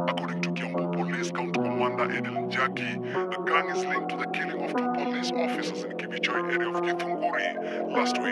According to Kiambu Police County Commander Edel Njaki, the gang is linked to the killing of 2 police officers in Kibichoi area of Githunguri last week.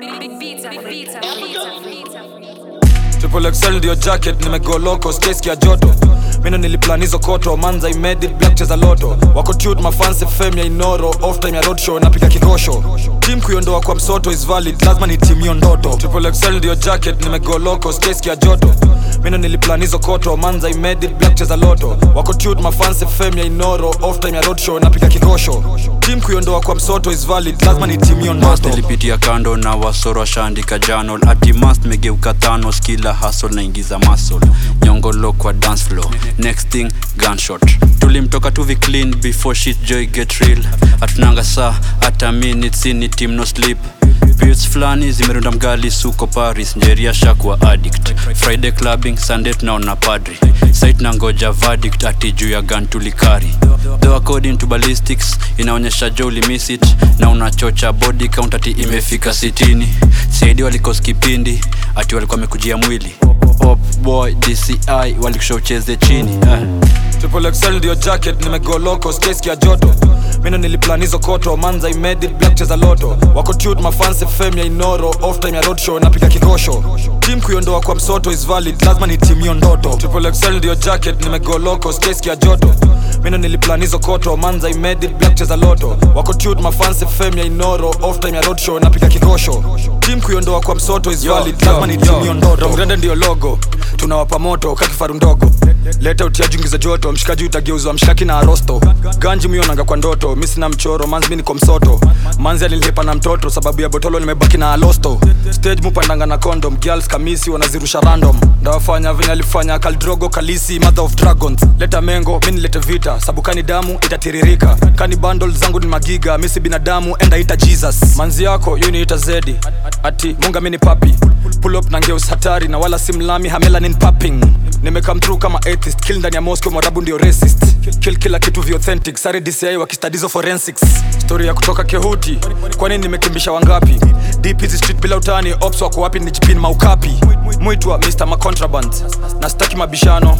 Triple XL ndio jacket, nimego locos, case ya joto. Mino niliplan hizo koto, manza I made it, black cheza loto. Wako tute mafansi fame ya inoro, off time ya roadshow, napika kikosho. Team kuiondoa kwa msoto is valid, lazima ni team ndoto. Triple XL ndio jacket, nimego locos, case ya joto. Mino niliplan hizo koto, manza I made it, black cheza loto. Wako tute mafansi fame ya inoro, off time ya roadshow, napika kikosho. Team kuiondoa kwa msoto is valid, lazima ni team ndoto. Nilipitia kando na wasoro washaandika journal. Ati must megeuka Thanos, kila hustle na ingiza muscle. Nyongolo kwa dance floor, next thing gunshot. Tulimtoka tuvi clean before shit joy get real. Atunanga saa, ata minutes in team no sleep. Beats flani zimerunda mgali suko Paris. Njeria shakwa addict. Friday clubbing, Sunday tunaona padri. Site na ngoja verdict, ati juu ya gun tulikari. Though according to ballistics, inaonyesha Joe miss it. Na unachocha body count ati imefika 60. Saidi walikos kipindi, ati walikuwa mekujia mwili. Pop boy DCI walikushow cheze chini. Triple XL ndio jacket, nimego locos, case ya joto. Mino niliplan hizo koto, manza I made it, black cheza loto. Wako tute mafansi fame ya inoro, off time ya roadshow, napika kikosho. Team kuiondoa kwa msoto is valid, lazima ni team ndoto. Triple XL ndio jacket, nimego locos, case ya joto. Mino niliplan hizo koto, manza I made it, black cheza loto. Wako tute mafansi fame ya inoro, off time ya roadshow, napika kikosho. Team kuiondoa kwa msoto is valid, lazima ni team ndoto. Rongrende ndio logo, tunawapa moto kakifaru ndogo. Leta utiajungi za joto, mshikaji utageuzwa mshaki na arosto. Ganji mionanga kwa ndoto, misi na mchoro, manzi mini kwa msoto. Manzi alilipa na mtoto, sababu ya botolo nimebaki na alosto. Stage mupandanga na condom, girls kamisi wanazirusha random. Ndawafanya vini alifanya Kaldrogo Kalisi, mother of dragons. Leta mengo, mini lete vita, sabu kani damu itatiririka. Kani bundle zangu ni magiga, misi binadamu enda ita Jesus. Manzi yako, yuni ita Zedi, ati munga mini papi. Pull up na ngeus hatari, na wala simlami hamelanin popping. Nimekam through kama atheist, kill ndani ya Moscow mwarabu ndio racist. Kill kila kitu vi authentic, sare DCI wakistadizo forensics. Story ya kutoka Kehuti, kwa nini nimekimbisha wangapi? Deep easy street bila utani, ops wako wapi ni jipin maukapi. Muitwa Mr. Macontraband, na staki mabishano.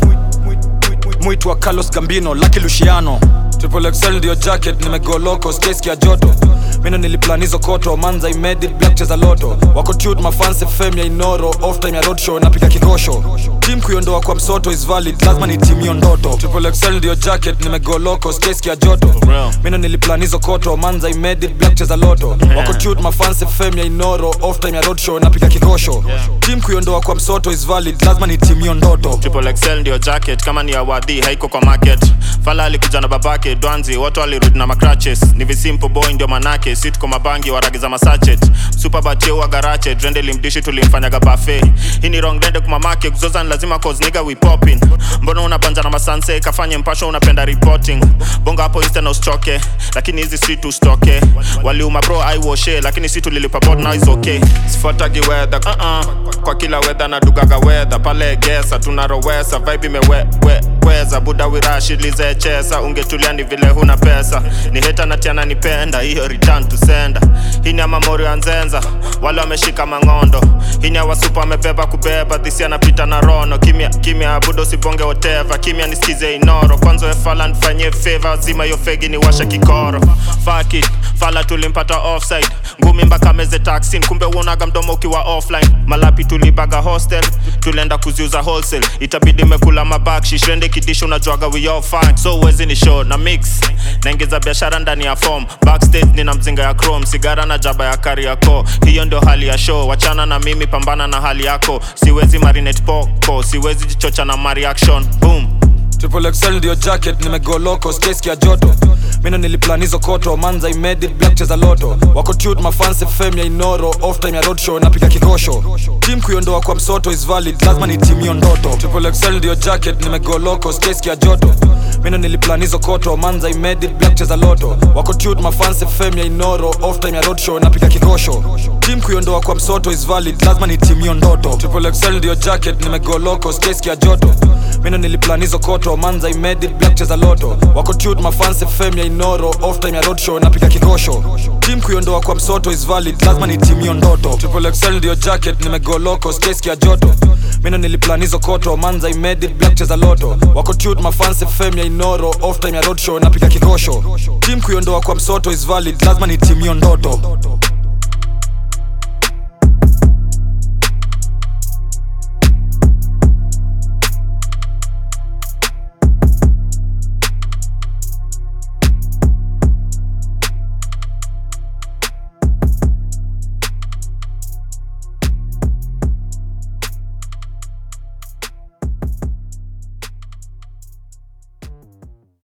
Muitwa Carlos Gambino, Lucky Luciano. Triple XL ndio jacket, nimego locos, case ya joto. Mino niliplan hizo koto, manza I made it, black cheza loto. Wako tute mafansi fame ya inoro, off time ya roadshow, napika kikosho. Team kuiondoa kwa msoto is valid, lazima ni team ndoto. Triple XL ndio jacket, nimego locos, case ya joto. Mino niliplan hizo koto, manza I made it, black cheza loto. Wako tute mafansi fame ya inoro, off time ya roadshow, napika kikosho. Team kuiondoa kwa msoto is valid, lazima ni team ndoto. Triple XL ndio jacket, kama ni awadi haiko kwa market. Fala alikuja na babake Dwanzi, watu walirudi na macratches. Ni visimple boy ndio manake, sit kwa mabangi waragiza masachet. Super bache wa garache, drende limdishi tulimfanyaga buffet. Hii ni wrong dende kuma market, kuzoza ni lazima cause nigga we popping. Mbona unabanja na masanse, kafanye mpasho unapenda reporting. Bonga hapo insta na ustoke, lakini hizi street ustoke. Waliuma bro I washe, lakini si tulilipa board now is okay. Sifuatagi weather, kwa kila weather na dugaga weather. Pale gesa, tunarowesa, vibe imeweza. Buda wirashi lize chesa, ungetulia ni vile huna pesa. Ni heta na tiana nipenda, hiyo return to sender. Hii ni ya mamori ya nzenza, wale wameshika mangondo. Hii ni ya wasupa wamebeba kubeba, dhisi anapita na rono. Kimya budo sibonge whatever, kimya nisikize inoro. Kwanzo efala nifanye favor, zima yo fegi ni washa kikoro. Fuck it, fala tulimpata offside. Ngumi mbaka meze taxi, kumbe uonaga mdomo ukiwa offline. Malapi tulibaga hostel, tulenda kuziuza wholesale. Itabidi mekula mabakshi, shende kidisho unajuaga we all fine. So wezi ni show na mix, naingiza biashara ndani ya form. Backstage nina mzinga ya chrome, sigara na jaba ya Kariako. Hiyo ndio hali ya show, wachana na mimi pambana na hali yako. Siwezi marinate poko, siwezi jichocha na my reaction. Boom. Triple XL ndio jacket, nimego locos, case ya joto. Mino niliplan hizo koto, manza I made it, black cheza loto. Wako tute mafansi fame ya inoro, off time ya roadshow, napika kikosho. Team kuiondoa kwa msoto is valid, lazima ni team ndoto. Triple XL ndio jacket, nimego locos, case ya joto. Mino niliplan hizo koto, manza I made it, black cheza loto. Wako tute mafansi fame ya inoro, off time ya roadshow, napika kikosho. Team kuiondoa kwa msoto is valid, lazima ni team hiyo ndoto. Triple XL ndio jacket, nimego loco, skeski ya joto. Mino niliplan hizo koto, manza I made it, black cheza loto. Wako tuned mafans FM ya Inoro, off time ya roadshow, napiga kikosho. Team kuiondoa kwa msoto is valid, lazima ni team hiyo ndoto. Triple XL ndio jacket, nimego loco, skeski ya joto. Mino niliplan hizo koto, manza I made it, black cheza loto. Wako tuned mafans FM ya Inoro, off time ya roadshow, napiga kikosho. Team kuiondoa kwa msoto is valid, lazima ni team hiyo ndoto.